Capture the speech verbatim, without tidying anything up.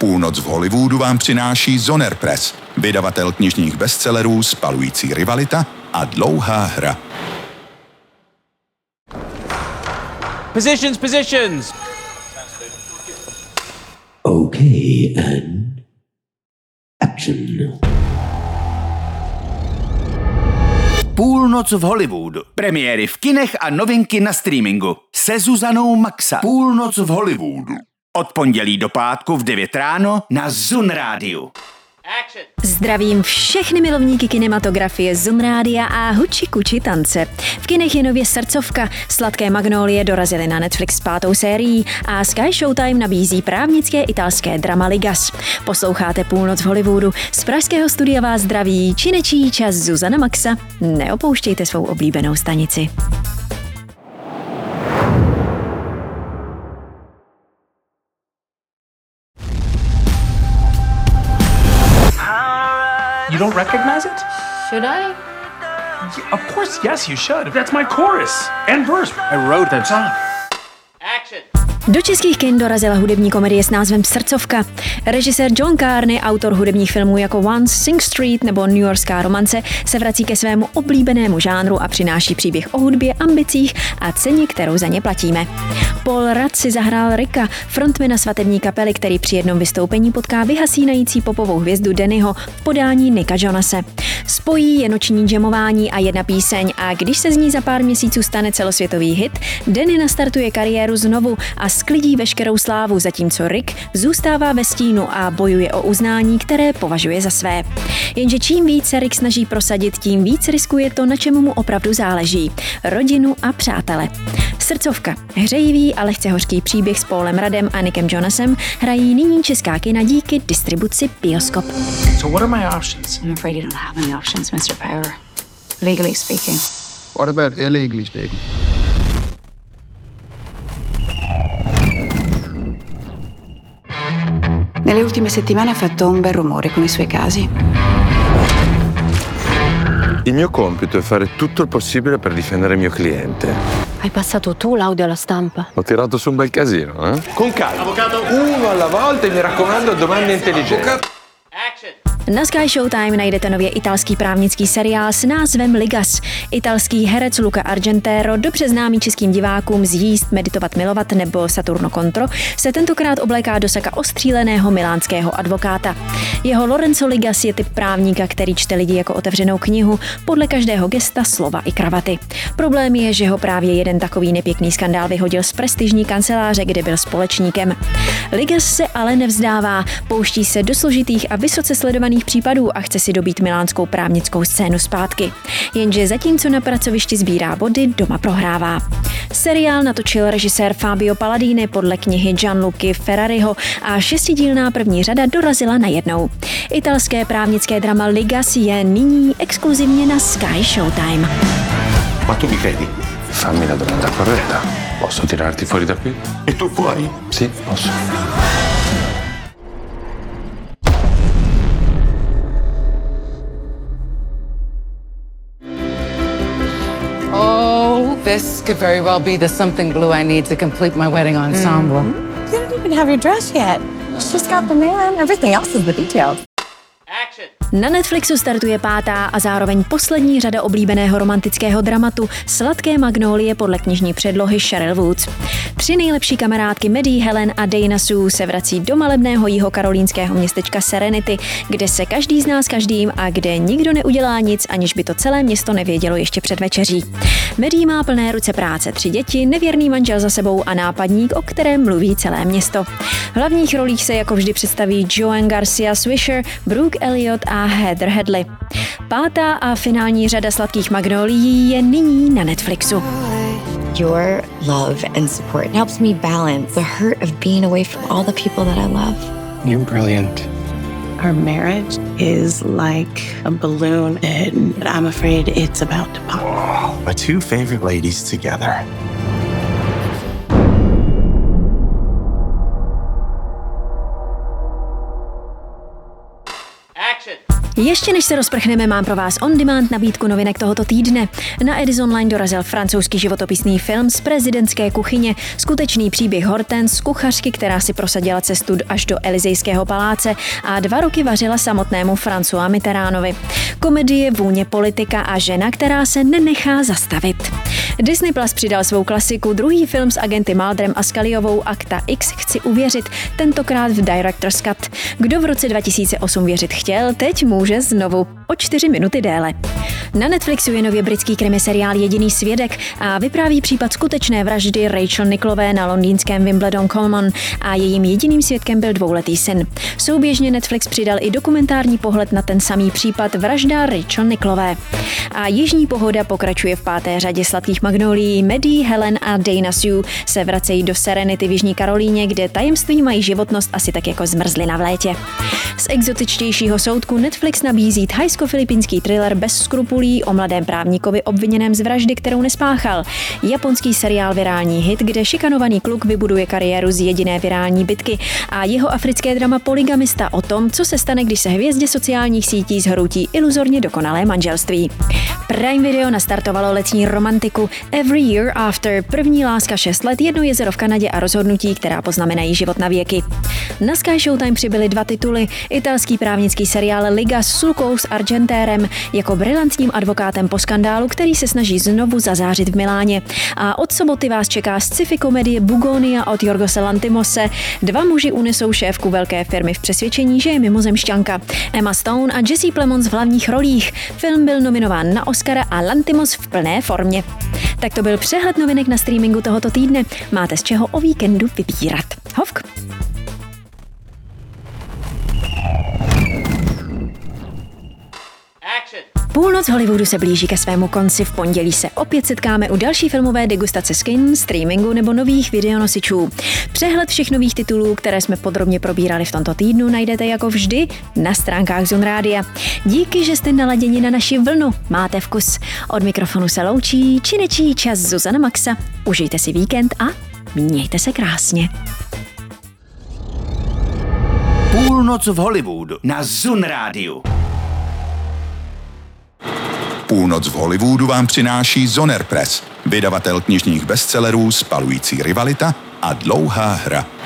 Půlnoc v Hollywoodu vám přináší Zoner Press, vydavatel knižních bestsellerů Spalující rivalita a Dlouhá hra. Positions, positions! Okay, and action. Půlnoc v Hollywoodu. Premiéry v kinech a novinky na streamingu. Se Zuzanou Maxa. Půlnoc v Hollywoodu. Od pondělí do pátku v devět ráno na Zun rádiu. Zdravím všechny milovníky kinematografie, Zun rádia a huči kuči tance. V kinech je nově Srdcovka, Sladké magnolie dorazily na Netflix s pátou sérií a Sky Showtime nabízí právnické italské drama Ligas. Posloucháte Půlnoc v Hollywoodu. Z pražského studia vás zdraví činečí čas Zuzana Maxa. Neopouštějte svou oblíbenou stanici. You don't recognize it? Should I? Yeah, of course, yes, you should. That's my chorus and verse. I wrote that song. Action! Do českých kin dorazila hudební komedie s názvem Srdcovka. Režisér John Carney, autor hudebních filmů jako Once, Sing Street nebo New Yorkská romance, se vrací ke svému oblíbenému žánru a přináší příběh o hudbě, ambicích a ceně, kterou za ně platíme. Paul Rudd si zahrál Ricka, frontmana svatební kapely, který při jednom vystoupení potká vyhasínající popovou hvězdu Dannyho v podání Nicka Jonase. Spojí je noční džemování a jedna píseň a když se z ní za pár měsíců stane celosvětový hit, Danny nastartuje kariéru znovu a sklidí veškerou slávu, zatímco Rick zůstává ve stínu a bojuje o uznání, které považuje za své. Jenže čím víc se Rick snaží prosadit, tím víc riskuje to, na čemu mu opravdu záleží. Rodinu a přátele. Srdcovka. Hřejivý a lehce hořký příběh s Paulem Ruddem a Nickem Jonasem hrají nyní česká kina díky distribuci Bioskop. So what are my options? I'm afraid you don't have any options, mister Power. Legally speaking. What about illegally speaking? Nelle ultime settimane ha fatto un bel rumore con i suoi casi. Il mio compito è fare tutto il possibile per difendere il mio cliente. Hai passato tu l'audio alla stampa? Ho tirato su un bel casino, eh? Con calma. Avvocato. Uno alla volta e mi raccomando domande intelligenti. Action! Na Sky Showtime najdete nově italský právnický seriál s názvem Ligas. Italský herec Luca Argentero, dobře známý českým divákům z Jíst, Meditovat, milovat nebo Saturno Contro, se tentokrát obléká do saka ostříleného milánského advokáta. Jeho Lorenzo Ligas je typ právníka, který čte lidi jako otevřenou knihu, podle každého gesta, slova i kravaty. Problém je, že ho právě jeden takový nepěkný skandál vyhodil z prestižní kanceláře, kde byl společníkem. Ligas se ale nevzdává, pouští se do složitých a vysoce sledovaných případů a chce si dobít milánskou právnickou scénu zpátky. Jenže zatímco na pracovišti sbírá body, doma prohrává. Seriál natočil režisér Fabio Palladini podle knihy Gianluca Ferrariho a šestidílná první řada dorazila najednou. Italské právnické drama Ligas je nyní exkluzivně na Sky Showtime. Ma tu mi credi? Fammi la domanda corretta. Posso tirarti fuori da qui? E tu puoi? Sì, posso. Oh, this could very well be the something glue I need to complete my wedding ensemble. You don't even have your dress yet. It's just got the man. Everything else is the details. Action! Na Netflixu startuje pátá a zároveň poslední řada oblíbeného romantického dramatu Sladké magnolie podle knižní předlohy Cheryl Woods. Tři nejlepší kamarádky Maddie, Helen a Dana Sue se vrací do malebného jihokarolínského městečka Serenity, kde se každý zná s každým a kde nikdo neudělá nic, aniž by to celé město nevědělo ještě před večeří. Maddie má plné ruce práce, tři děti, nevěrný manžel za sebou a nápadník, o kterém mluví celé město. V hlavních rolích se jako vždy představí Joan Garcia Swisher, Brooke Elliott a Heather Headley. Pátá a finální řada Sladkých magnolií je nyní na Netflixu. Your love and support helps me balance the hurt of being away from all the people that I love. You're brilliant. Our marriage is like a balloon and I'm afraid it's about to pop. Oh, my two favorite ladies together. Action! Ještě než se rozprchneme, mám pro vás on-demand nabídku novinek tohoto týdne. Na Edison Online dorazil francouzský životopisný film z prezidentské kuchyně, skutečný příběh Hortense, kuchařky, která si prosadila cestu až do Elysejského paláce a dva roky vařila samotnému François Mitterrandovi. Komedie, vůně, politika a žena, která se nenechá zastavit. Disney Plus přidal svou klasiku, druhý film s agenty Mulderem a Scullyovou Akta X Chci uvěřit, tentokrát v Director's Cut. Kdo v roce dva tisíce osm věřit chtěl, teď může znovu o čtyři minuty déle. Na Netflixu je nově britský krimi seriál Jediný svědek a vypráví případ skutečné vraždy Rachel Nicklové na londýnském Wimbledon Common a jejím jediným svědkem byl dvouletý syn. Souběžně Netflix přidal i dokumentární pohled na ten samý případ vražda Rachel Nicklové. A Jižní pohoda pokračuje v páté řadě Sladkých magnolií. Maddie, Helen a Dana Sue se vracejí do Serenity v Jižní Karolíně, kde tajemství mají životnost asi tak jako zmrzlina v létě. Z exotičtějšího soudku Netflix nabízí thajsko-filipínský thriller bez skrupulí o mladém právníkovi obviněném z vraždy, kterou nespáchal. Japonský seriál Virální hit, kde šikanovaný kluk vybuduje kariéru z jediné virální bitky a jeho africké drama Polygamista o tom, co se stane, když se hvězdě sociálních sítí zhroutí iluzorně dokonalé manželství. Prime Video nastartovalo letní romantiku Every Year After, první láska šest let, jedno jezero v Kanadě a rozhodnutí, která poznamenají život na věky. Na Sky Showtime přibyly dva tituly, italský právnický seriál Liga s Sulkou s Argentérem jako brilantním advokátem po skandálu, který se snaží znovu zazářit v Miláně. A od soboty vás čeká sci-fi komedie Bugonia od Jorgose Lanthimose. Dva muži unesou šéfku velké firmy v přesvědčení, že je mimozemšťanka. Emma Stone a Jesse Plemons v hlavních rolích. Film byl nominován na Oscara a Lanthimos v plné formě. Tak to byl přehled novinek na streamingu tohoto týdne. Máte z čeho o víkendu vybírat. Hovk! Půlnoc Hollywoodu se blíží ke svému konci. V pondělí se opět setkáme u další filmové degustace z kin, streamingu nebo nových videonosičů. Přehled všech nových titulů, které jsme podrobně probírali v tomto týdnu, najdete jako vždy na stránkách Zun Rádia. Díky, že jste naladěni na naši vlnu. Máte vkus. Od mikrofonu se loučí činečí čas Zuzana Maxa. Užijte si víkend a mějte se krásně. Půlnoc v Hollywoodu na Zun Rádiu. Půlnoc v Hollywoodu vám přináší Zoner Press, vydavatel knižních bestsellerů Spalující rivalita a Dlouhá hra.